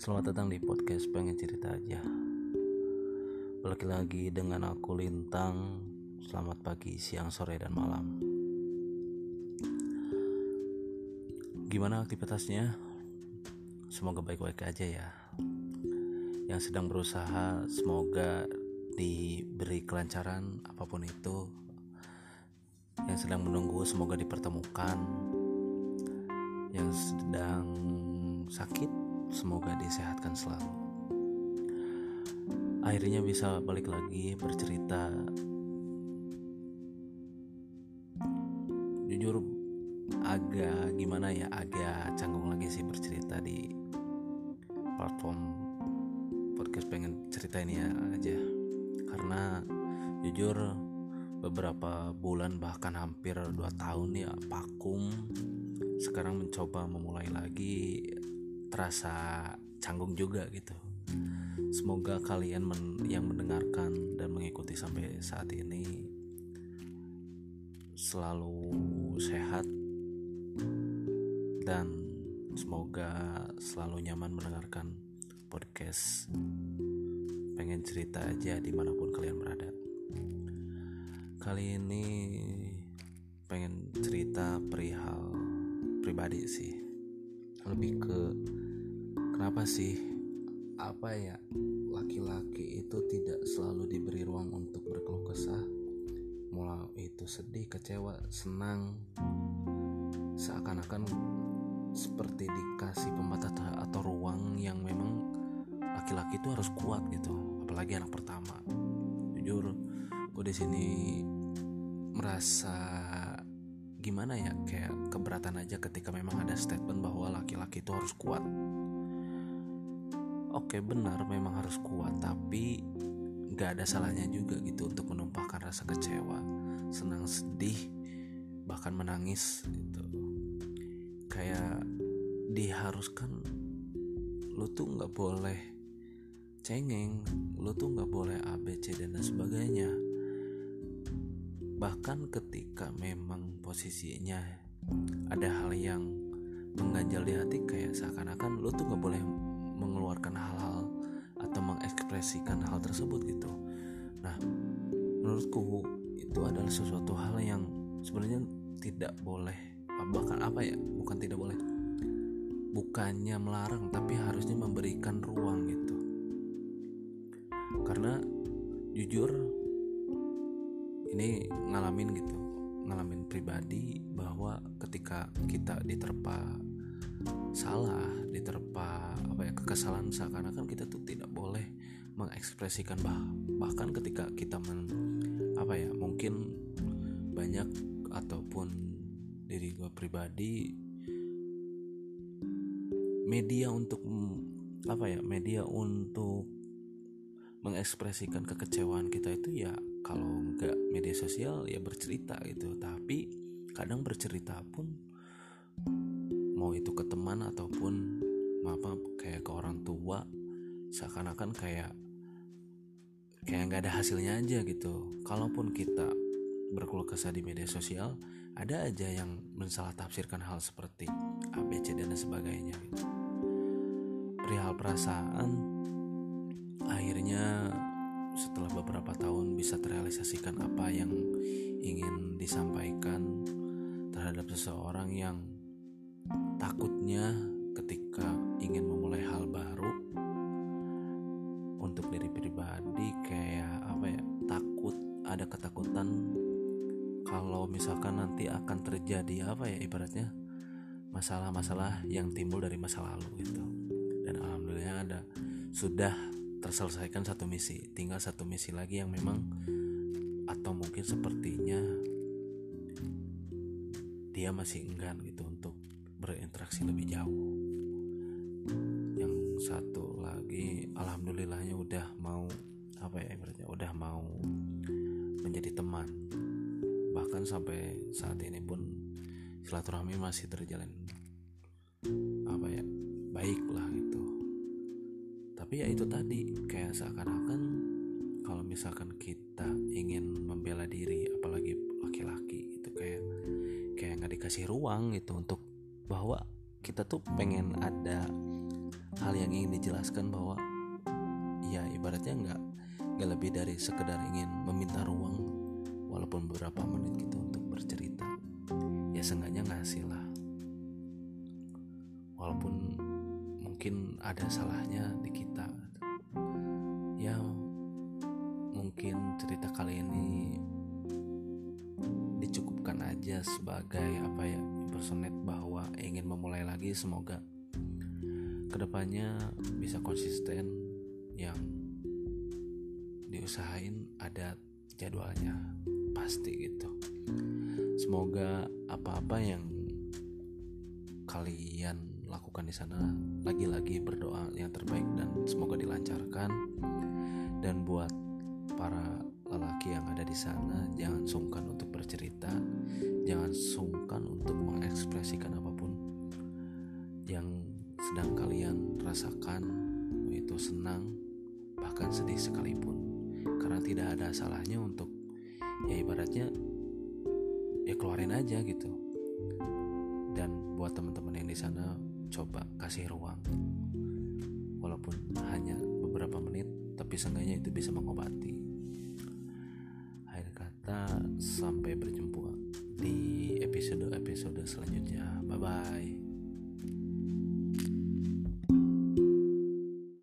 Selamat datang di podcast Pengen Cerita Aja. Balik lagi dengan aku Lintang. Selamat pagi, siang, sore, dan malam. Gimana aktivitasnya? Semoga baik-baik aja ya. Yang sedang berusaha semoga diberi kelancaran apapun itu. Yang sedang menunggu semoga dipertemukan. Yang sedang sakit semoga disehatkan selalu. Akhirnya bisa balik lagi bercerita. Jujur agak canggung lagi sih bercerita di platform podcast Pengen Cerita ini aja. Karena jujur beberapa bulan bahkan hampir 2 tahun ya vakum. Sekarang mencoba memulai lagi terasa canggung juga gitu. Semoga kalian yang mendengarkan dan mengikuti sampai saat ini selalu sehat dan semoga selalu nyaman mendengarkan podcast Pengen Cerita Aja dimanapun kalian berada. Kali ini pengen cerita perihal pribadi sih, lebih ke kenapa sih laki-laki itu tidak selalu diberi ruang untuk berkeluh kesah, mulai itu sedih, kecewa, senang, seakan-akan seperti dikasih pembatas atau ruang yang memang laki-laki itu harus kuat gitu, apalagi anak pertama. Jujur gue di sini merasa gimana ya, kayak keberatan aja ketika memang ada statement bahwa laki-laki itu harus kuat. Oke, benar memang harus kuat, tapi gak ada salahnya juga gitu untuk menumpahkan rasa kecewa, senang, sedih, bahkan menangis gitu. Kayak diharuskan lu tuh gak boleh cengeng, lu tuh gak boleh A, B, C, dan sebagainya. Bahkan ketika memang posisinya ada hal yang mengganjal di hati, kayak seakan-akan lu tuh gak boleh mengeluarkan hal-hal atau mengekspresikan hal tersebut gitu. Nah, menurutku itu adalah sesuatu hal yang sebenarnya tidak boleh, bukan tidak boleh, bukannya melarang, tapi harusnya memberikan ruang gitu. Karena jujur ini ngalamin pribadi, bahwa ketika kita diterpa salah, diterpa kekesalan, seakan-akan kita tuh tidak boleh mengekspresikan, bahkan ketika kita mungkin banyak, ataupun diri gue pribadi, media untuk mengekspresikan kekecewaan kita itu ya, kalau enggak media sosial ya bercerita gitu. Tapi kadang bercerita pun, mau itu ke teman ataupun kayak ke orang tua, seakan-akan kayak nggak ada hasilnya aja gitu. Kalaupun kita berkeluh kesah di media sosial, ada aja yang mensalah tafsirkan hal seperti A, B, C, dan sebagainya gitu. Perihal perasaan, akhirnya setelah beberapa tahun bisa terrealisasikan apa yang ingin disampaikan terhadap seseorang yang takutnya ketika ingin memulai hal baru. Untuk diri pribadi kayak takut, ada ketakutan kalau misalkan nanti akan terjadi ibaratnya masalah-masalah yang timbul dari masa lalu gitu. Dan alhamdulillah sudah terselesaikan satu misi, tinggal satu misi lagi yang memang, atau mungkin sepertinya dia masih enggan gitu untuk berinteraksi lebih jauh. Yang satu lagi alhamdulillahnya udah mau udah mau menjadi teman. Bahkan sampai saat ini pun silaturahmi masih terjalin baik lah gitu. Tapi ya itu tadi, kayak seakan-akan kalau misalkan kita ingin membela diri, apalagi laki-laki gitu, kayak nggak dikasih ruang gitu, untuk bahwa kita tuh pengen ada hal yang ingin dijelaskan, bahwa ya ibaratnya nggak lebih dari sekedar ingin meminta ruang walaupun beberapa menit gitu untuk bercerita. Ya seenggaknya ngasih lah, walaupun mungkin ada salahnya di kita. Ya mungkin cerita kali ini dicukupkan aja sebagai impersonate bahwa ingin memulai lagi. Semoga kedepannya bisa konsisten, yang diusahain ada jadwalnya pasti gitu. Semoga apa-apa yang kalian lakukan di sana, lagi-lagi berdoa yang terbaik dan semoga dilancarkan. Dan buat para lelaki yang ada di sana, jangan sungkan untuk bercerita, jangan sungkan untuk mengekspresikan apapun yang sedang kalian rasakan, itu senang bahkan sedih sekalipun, karena tidak ada salahnya untuk ya ibaratnya ya keluarin aja gitu. Dan buat teman-teman yang di sana, coba kasih ruang walaupun hanya beberapa menit, tapi seenggaknya itu bisa mengobati. Akhir kata, sampai berjumpa di episode selanjutnya. Bye bye.